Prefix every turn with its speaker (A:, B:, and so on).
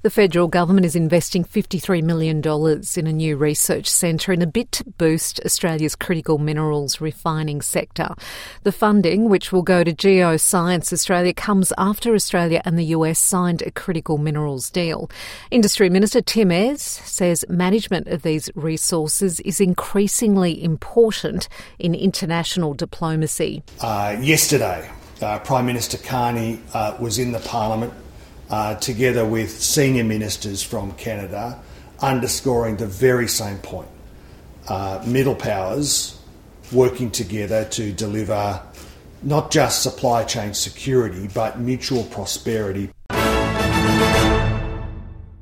A: The federal government is investing $53 million in a new research centre in a bid to boost Australia's critical minerals refining sector. The funding, which will go to Geoscience Australia, comes after Australia and the US signed a critical minerals deal. Industry Minister Tim Ayres says management of these resources is increasingly important in international diplomacy.
B: Yesterday, Prime Minister Carney was in the Parliament together with senior ministers from Canada, underscoring the very same point. Middle powers working together to deliver not just supply chain security, but mutual prosperity.